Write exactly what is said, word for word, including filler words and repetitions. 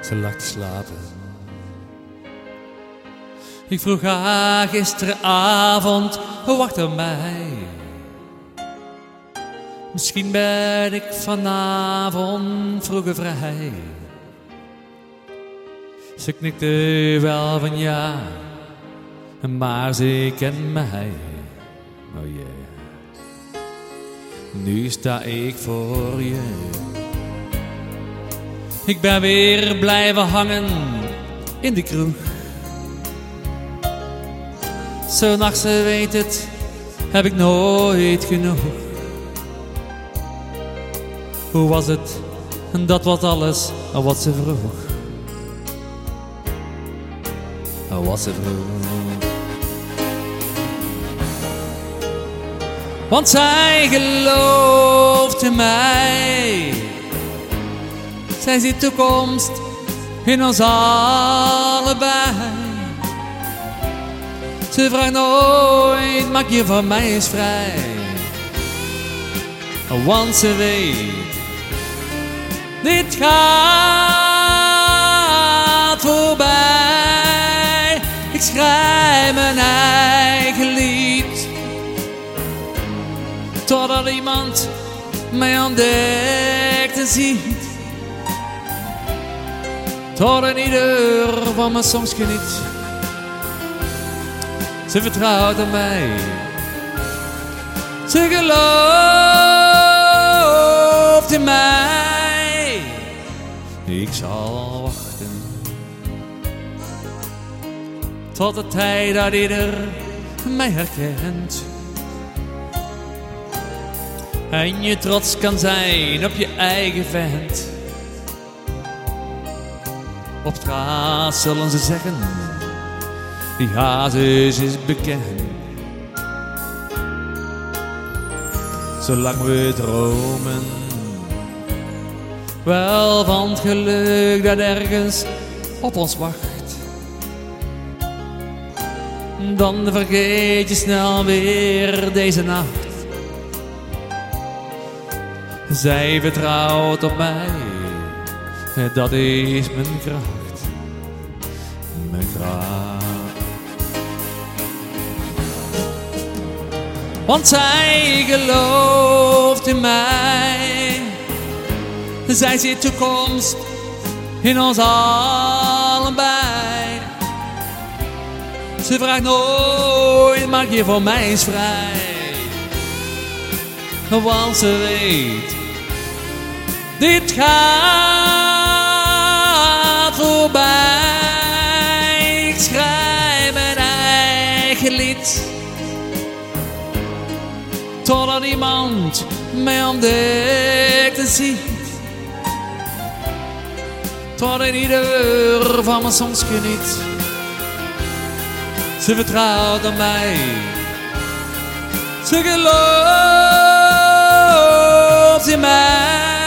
Ze lag te slapen. Ik vroeg haar gisteravond, wacht op mij. Misschien ben ik vanavond vroeger vrij. Ze knikte wel van ja, maar ze kent mij. Oh yeah. Nu sta ik voor je. Ik ben weer blijven hangen in de kroeg. Zo'n nacht, ze weet het, heb ik nooit genoeg. Hoe was het? En dat was alles wat ze vroeg. Wat ze vroeg. Want zij geloofde mij. Zij ziet toekomst in ons allebei. Ze vraagt nooit, maak je van mij eens vrij. Want ze weet, dit gaat voorbij. Ik schrijf mijn eigen lied, totdat iemand mij ontdekt en ziet. Tot een ieder van mijn songs geniet. Ze vertrouwt op mij. Ze gelooft in mij. Ik zal wachten tot de tijd dat ieder mij herkent. En je trots kan zijn op je eigen vent. Op straat zullen ze zeggen, die hazes is bekend. Zolang we dromen, wel van het geluk dat ergens op ons wacht. Dan vergeet je snel weer deze nacht. Zij vertrouwt op mij, dat is mijn kracht, mijn kracht. Want zij gelooft in mij. Zij ziet toekomst in ons allebei. Ze vraagt nooit, maak je voor mij eens vrij. Want ze weet, dit gaat voorbij. Ik schrijf mijn eigen lied, totdat iemand mij ontdekt en ziet. Tot in ieder van mijn songs geniet. Ze vertrouwt op mij. Ze gelooft in mij.